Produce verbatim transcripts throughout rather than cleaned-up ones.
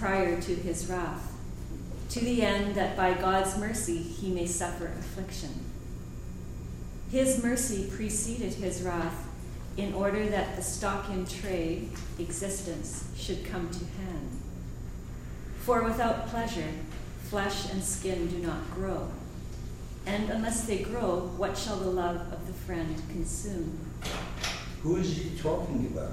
prior to his wrath, to the end that by God's mercy he may suffer affliction. His mercy preceded his wrath in order that the stock in trade, existence, should come to hand. For without pleasure, flesh and skin do not grow. And unless they grow, what shall the love of the friend consume? Who is he talking about?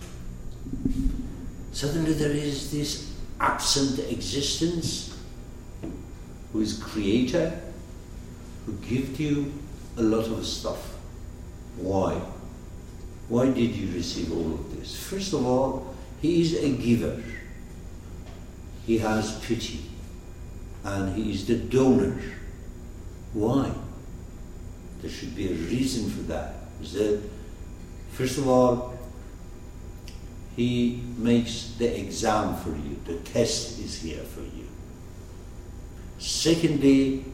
Suddenly there is this absent existence who is creator, who gives you a lot of stuff. Why? Why did you receive all of this? First of all, he is a giver. He has pity. And he is the donor. Why? There should be a reason for that. Is that, first of all, he makes the exam for you. The test is here for you. Secondly,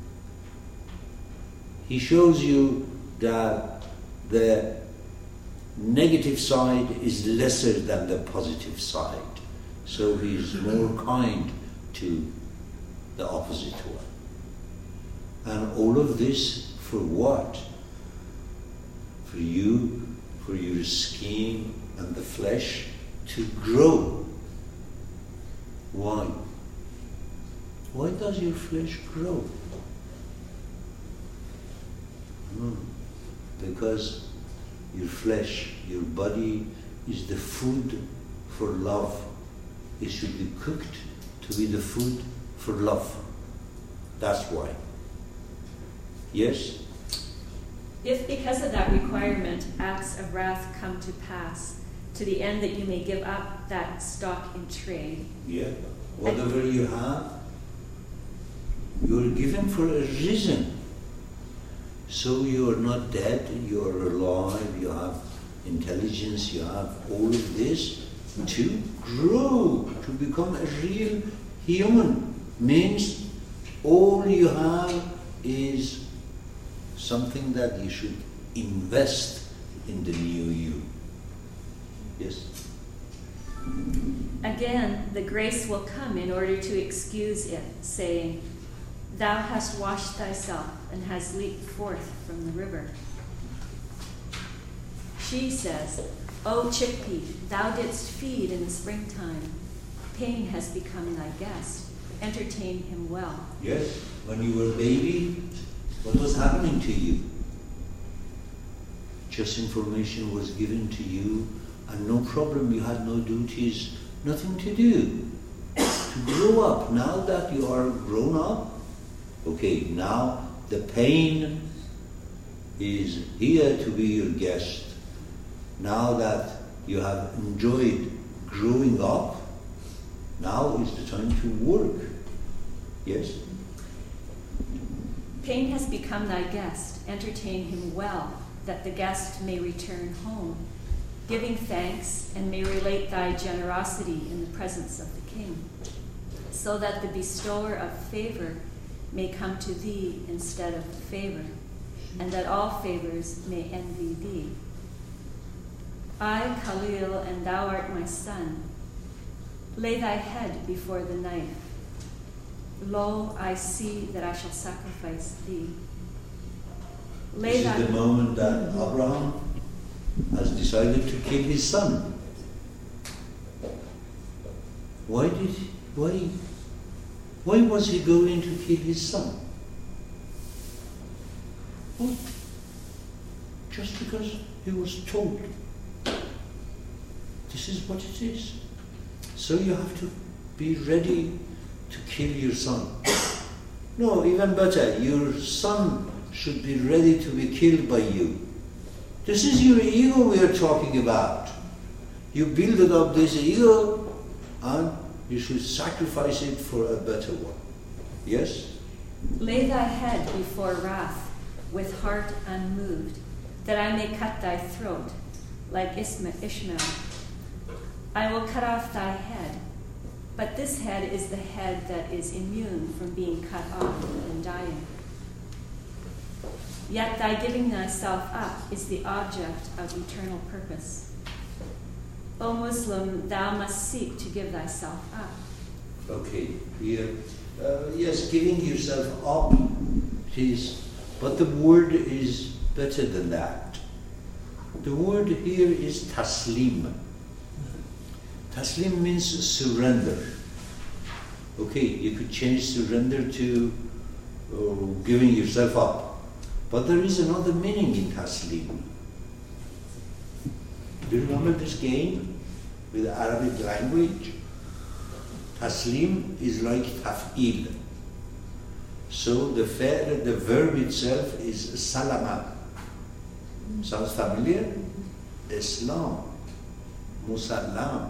he shows you that the negative side is lesser than the positive side. So he is more kind to the opposite one. And all of this for what? For you, for your skin and the flesh to grow. Why? Why does your flesh grow? No. Because your flesh, your body is the food for love. It should be cooked to be the food for love. That's why. Yes? If because of that requirement acts of wrath come to pass, to the end that you may give up that stock in trade. Yeah. Whatever you have, you're given for a reason. So you're not dead, you're alive, you have intelligence, you have all of this to grow, to become a real human. Means all you have is something that you should invest in the new you. Yes? Again, the grace will come in order to excuse it, saying, Thou hast washed thyself and hast leaped forth from the river. She says, O chickpea, thou didst feed in the springtime. Pain has become thy guest. Entertain him well. Yes, when you were a baby, what was happening to you? Just information was given to you, and no problem, you had no duties, nothing to do. To grow up, now that you are grown up, okay, now the pain is here to be your guest. Now that you have enjoyed growing up, now is the time to work. Yes? Pain has become thy guest. Entertain him well, that the guest may return home, giving thanks, and may relate thy generosity in the presence of the king, so that the bestower of favor may come to thee instead of the favor, and that all favors may envy thee. I, Khalil, and thou art my son. Lay thy head before the knife. Lo, I see that I shall sacrifice thee. Lay this is the moment that Abraham has decided to kill his son. Why did he, why, why was he going to kill his son? Well, just because he was told. This is what it is. So you have to be ready to kill your son. No, even better, your son should be ready to be killed by you. This is your ego we are talking about. You build up this ego and you should sacrifice it for a better one. Yes? Lay thy head before wrath, with heart unmoved, that I may cut thy throat, like Ishmael. I will cut off thy head, but this head is the head that is immune from being cut off and dying. Yet thy giving thyself up is the object of eternal purpose. O Muslim, thou must seek to give thyself up. Okay, here, uh, yes, giving yourself up, it is, but the word is better than that. The word here is taslim. Taslim means surrender. Okay, you could change surrender to uh, giving yourself up. But there is another meaning in taslim. Do you remember this game with the Arabic language? Taslim is like taf'il. So the, fa- the verb itself is salama. Sounds familiar? Islam, Musallam.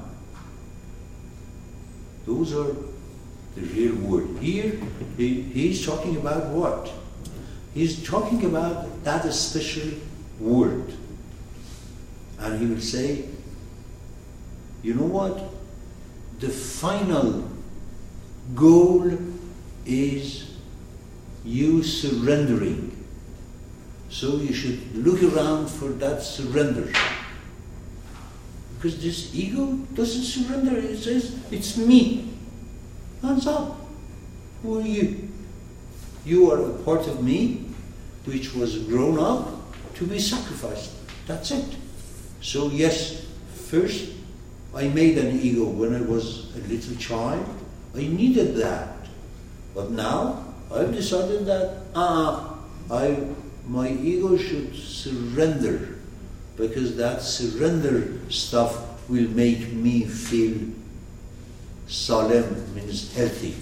Those are the real word. Here, he, he's talking about what? He's talking about that special word. And he will say, you know what? The final goal is you surrendering. So you should look around for that surrender. Because this ego doesn't surrender. It says, it's me. Hands up. Who are you? You are a part of me which was grown up to be sacrificed. That's it. So yes, first I made an ego when I was a little child. I needed that. But now I've decided that uh, I my ego should surrender, because that surrender stuff will make me feel salem, means healthy.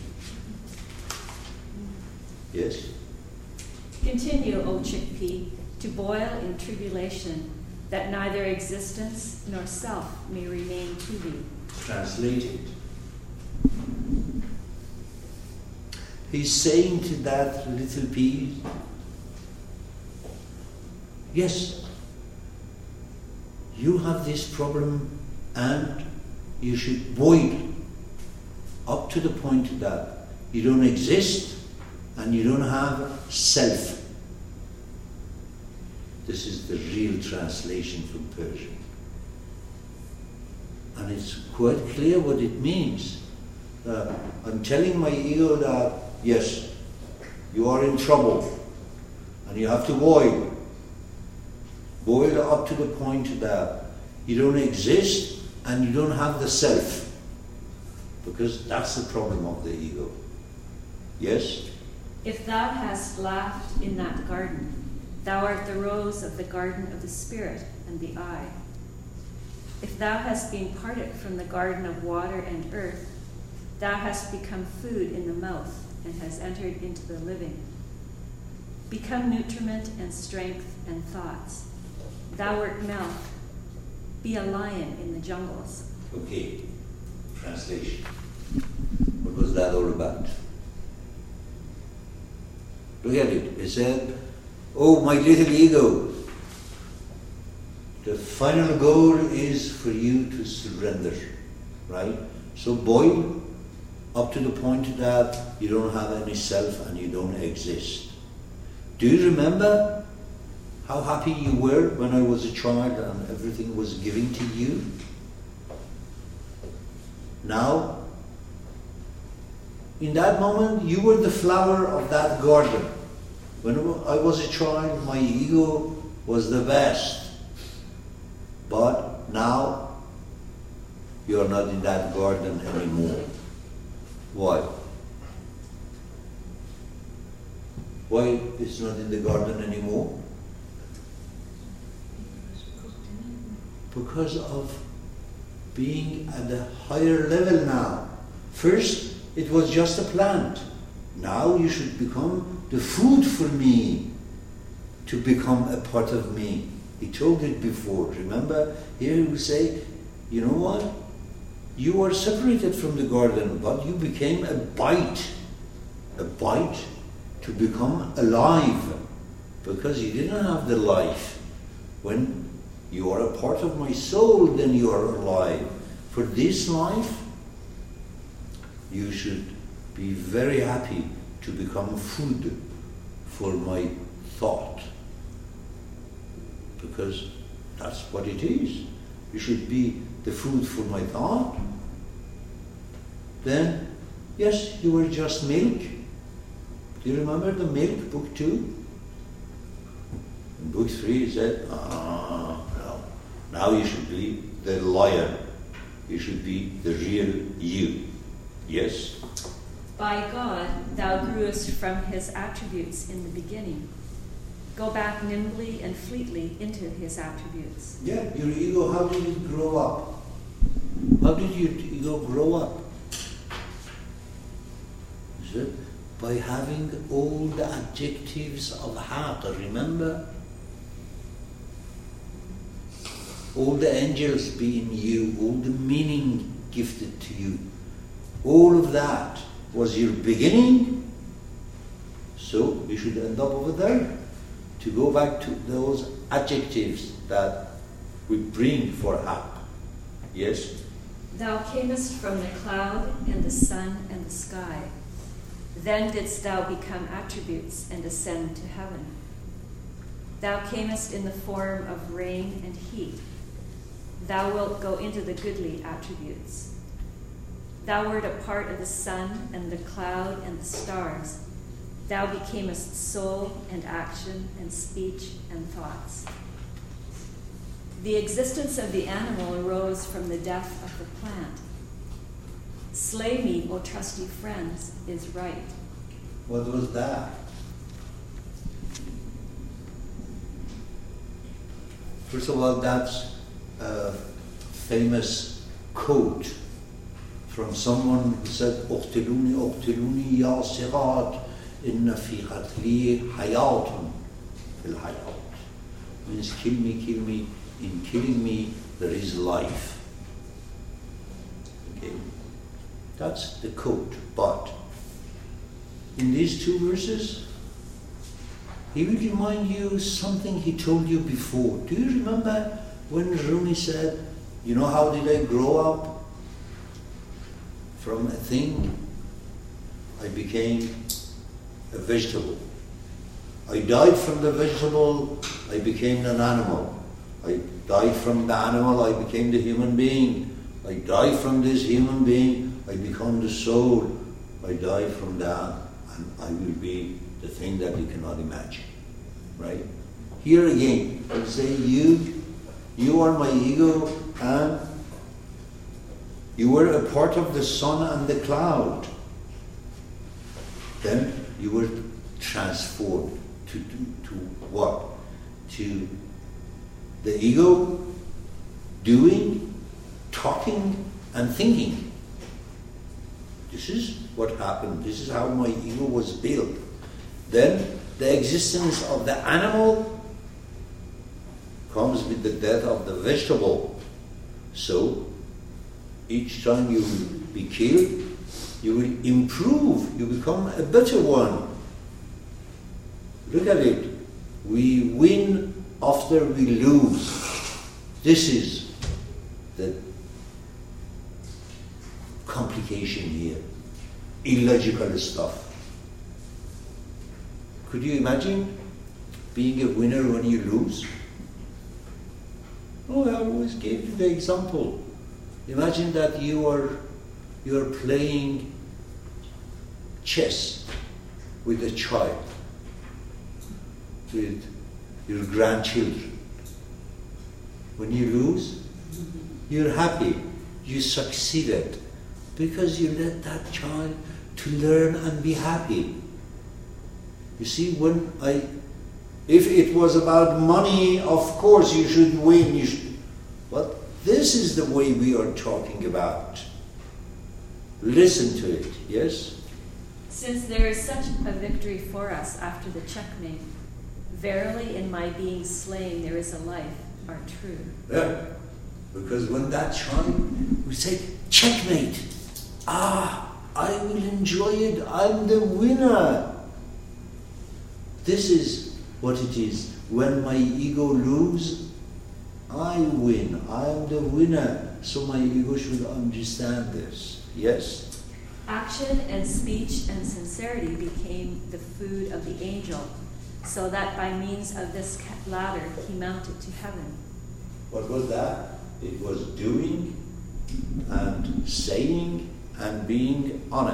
Yes? Continue, O chickpea, to boil in tribulation, that neither existence nor self may remain to thee. Translated. He's saying to that little pea, yes, you have this problem and you should boil up to the point that you don't exist and you don't have self. This is the real translation from Persian. And it's quite clear what it means. Uh, I'm telling my ego that, yes, you are in trouble and you have to boil. Boil up to the point that you don't exist and you don't have the self. Because that's the problem of the ego. Yes? If thou hast laughed in that garden, thou art the rose of the garden of the spirit and the eye. If thou hast been parted from the garden of water and earth, thou hast become food in the mouth and hast entered into the living. Become nutriment and strength and thoughts. Thou art milk. Be a lion in the jungles. Okay. Translation. What was that all about? Look at it. It said, oh, my little ego, the final goal is for you to surrender, right? So boil up to the point that you don't have any self and you don't exist. Do you remember how happy you were when I was a child and everything was given to you? Now, in that moment, you were the flower of that garden. When I was a child, my ego was the best. But now, you are not in that garden anymore. Why? Why it's not in the garden anymore? Because of being at a higher level now. First, it was just a plant. Now you should become the food for me, to become a part of me. He told it before. Remember, here he will say, you know what? You are separated from the garden, but you became a bite. A bite to become alive. Because you didn't have the life. When you are a part of my soul, then you are alive. For this life, you should be very happy to become food for my thought. Because that's what it is. You should be the food for my thought. Then Yes, you were just milk. Do you remember the milk, book two? In book three, he said, ah, no. Now you should be the lion. You should be the real you. Yes? By God, thou grewest from his attributes in the beginning. Go back nimbly and fleetly into his attributes. Yeah, your ego, how did it grow up? How did your ego grow up? Is it? By having all the adjectives of haq, remember? All the angels being you, all the meaning gifted to you. All of that was your beginning. So we should end up over there. To go back to those adjectives that we bring for haq. Yes? Thou camest from the cloud and the sun and the sky. Then didst thou become attributes and ascend to heaven. Thou camest in the form of rain and heat. Thou wilt go into the goodly attributes. Thou wert a part of the sun and the cloud and the stars. Thou becamest soul and action and speech and thoughts. The existence of the animal arose from the death of the plant. Slay me, O trusty friends, is right. What was that? First of all, that's a famous quote from someone who said, "Uqtiluni, uqtiluni ya sirat, inna fi qatli hayatun fil hayat." Means kill me, kill me. In killing me, there is life. Okay, that's the quote. But in these two verses, he will remind you something he told you before. Do you remember when Rumi said, "You know how did I grow up? From a thing, I became a vegetable. I died from the vegetable, I became an animal. I died from the animal, I became the human being. I died from this human being, I become the soul. I died from that, and I will be the thing that you cannot imagine." Right? Here again, I say, you, you are my ego, and you were a part of the sun and the cloud. Then you were transformed to, to, to what? To the ego doing, talking, and thinking. This is what happened. This is how my ego was built. Then the existence of the animal comes with the death of the vegetable. So each time you will be killed, you will improve, you become a better one. Look at it. We win after we lose. This is the complication here. Illogical stuff. Could you imagine being a winner when you lose? Oh, I always gave you the example. Imagine that you are you are playing chess with a child, with your grandchildren. When you lose, you're happy. You succeeded because you let that child to learn and be happy. You see, when I, if it was about money, of course you should win. You should, but this is the way we are talking about. Listen to it, yes? Since there is such a victory for us after the checkmate, verily in my being slain there is a life, are true. Yeah, because when that child, we say, checkmate. Ah, I will enjoy it. I'm the winner. This is what it is. When my ego loses, I win. I am the winner. So my ego should understand this. Yes? Action and speech and sincerity became the food of the angel, so that by means of this ladder he mounted to heaven. What was that? It was doing and saying and being honest.